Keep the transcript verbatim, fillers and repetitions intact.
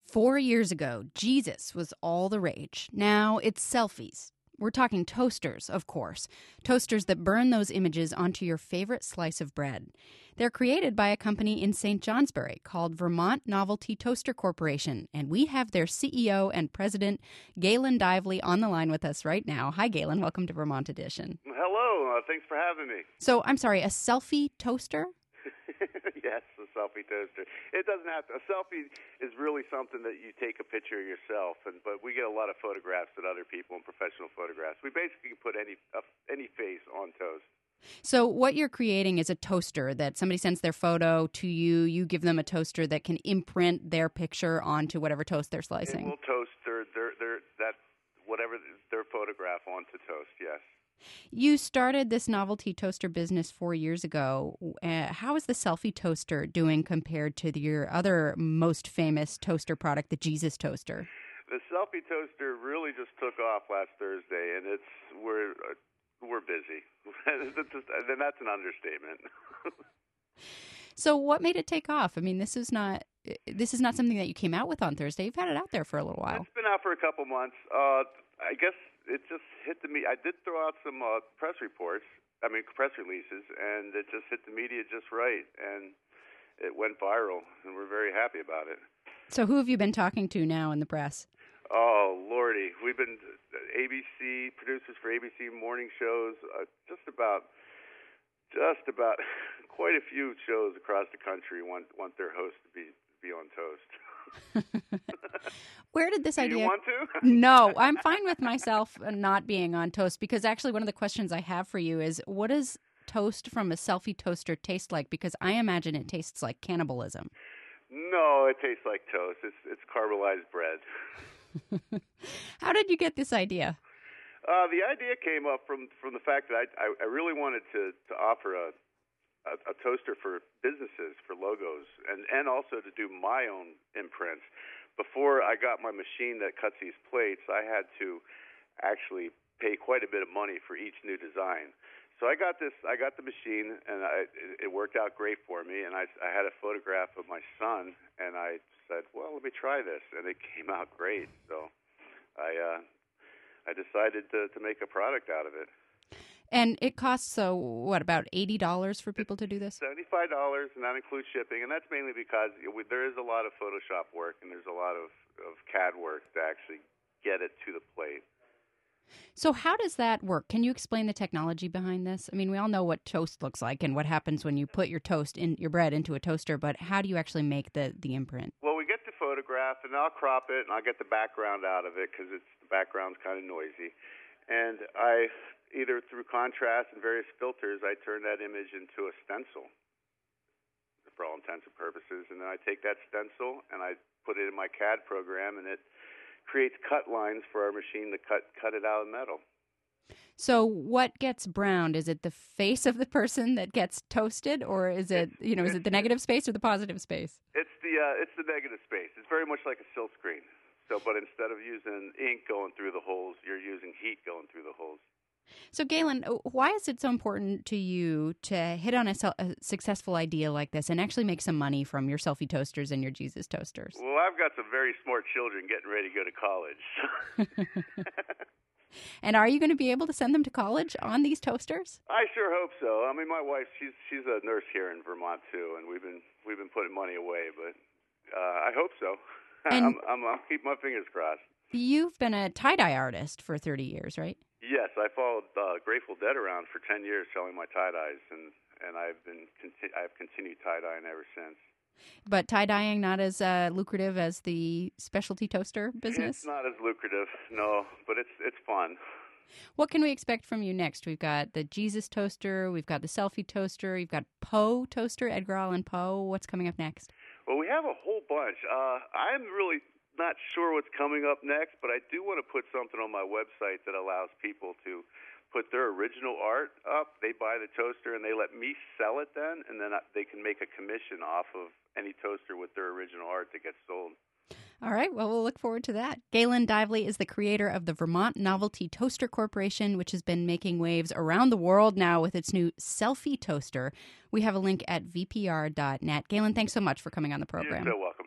Four years ago, Jesus was all the rage. Now it's selfies. We're talking toasters, of course. Toasters that burn those images onto your favorite slice of bread. They're created by a company in Saint Johnsbury called Vermont Novelty Toaster Corporation, and we have their C E O and president, Galen Dively, on the line with us right now. Hi, Galen. Welcome to Vermont Edition. Hello. Uh, thanks for having me. So, I'm sorry, a selfie toaster? Yes, a selfie toaster. It doesn't have to. A selfie is really something that you take a picture of yourself, and but we get a lot of photographs of other people and professional photographs. We basically put any uh, any face on toast. So what you're creating is a toaster that somebody sends their photo to you. You give them a toaster that can imprint their picture onto whatever toast they're slicing. It will toast their, their, their that whatever their photograph onto toast. Yes. You started this novelty toaster business four years ago. Uh, how is the selfie toaster doing compared to the, your other most famous toaster product, the Jesus toaster? The selfie toaster really just took off last Thursday, and it's we're uh, we're busy. Then that's an understatement. So, what made it take off? I mean, this is not this is not something that you came out with on Thursday. You've had it out there for a little while. It's been out for a couple months. Uh, I guess it just hit the media. I did throw out some uh, press reports, I mean press releases, and it just hit the media just right, and it went viral, and we're very happy about it. So who have you been talking to now in the press? Oh, Lordy. We've been A B C, producers for A B C morning shows, uh, just about, just about quite a few shows across the country want, want their host to be, be on toast. Where did this Do idea... you want to? No, I'm fine with myself not being on toast, because actually one of the questions I have for you is, what does toast from a selfie toaster taste like? Because I imagine it tastes like cannibalism. No, it tastes like toast. It's it's caramelized bread. How did you get this idea? Uh, the idea came up from, from the fact that I, I, I really wanted to, to offer a, a, a toaster for businesses, for logos, and, and also to do my own imprints. Before I got my machine that cuts these plates, I had to actually pay quite a bit of money for each new design. So I got this. I got the machine, and I, it, it worked out great for me. And I, I had a photograph of my son, and I said, "Well, let me try this," and it came out great. So I, uh, I decided to, to make a product out of it. And it costs, so what, about eighty dollars for people to do this? seventy-five dollars, and that includes shipping. And that's mainly because there is a lot of Photoshop work, and there's a lot of, of C A D work to actually get it to the plate. So how does that work? Can you explain the technology behind this? I mean, we all know what toast looks like and what happens when you put your toast in your bread into a toaster, but how do you actually make the, the imprint? Well, we get the photograph, and I'll crop it, and I'll get the background out of it because it's the background's kind of noisy. And I, either through contrast and various filters, I turn that image into a stencil for all intents and purposes. And then I take that stencil and I put it in my C A D program, and it creates cut lines for our machine to cut cut it out of metal. So what gets browned? Is it the face of the person that gets toasted, or is it, you know, is it the negative space or the positive space? It's the uh, it's the negative space. It's very much like a silk screen. So, but instead of using ink going through the holes, you're using heat going through the holes. So, Galen, why is it so important to you to hit on a, a successful idea like this and actually make some money from your selfie toasters and your Jesus toasters? Well, I've got some very smart children getting ready to go to college. And are you going to be able to send them to college on these toasters? I sure hope so. I mean, my wife, she's she's a nurse here in Vermont too, and we've been we've been putting money away, but uh, I hope so. And I'm, I'm, I'll keep my fingers crossed. You've been a tie-dye artist for thirty years, right? Yes, I followed uh, Grateful Dead around for ten years selling my tie-dyes, and, and I've been conti- I've continued tie-dyeing ever since. But tie-dyeing not as uh, lucrative as the specialty toaster business? It's not as lucrative, no, but it's it's fun. What can we expect from you next? We've got the Jesus toaster, we've got the selfie toaster, you've got Poe toaster, Edgar Allan Poe. What's coming up next? Well, we have a whole bunch. Uh, I'm really not sure what's coming up next, but I do want to put something on my website that allows people to put their original art up. They buy the toaster, and they let me sell it then, and then they can make a commission off of any toaster with their original art that gets sold. All right. Well, we'll look forward to that. Galen Dively is the creator of the Vermont Novelty Toaster Corporation, which has been making waves around the world now with its new selfie toaster. We have a link at v p r dot net. Galen, thanks so much for coming on the program. You're so welcome.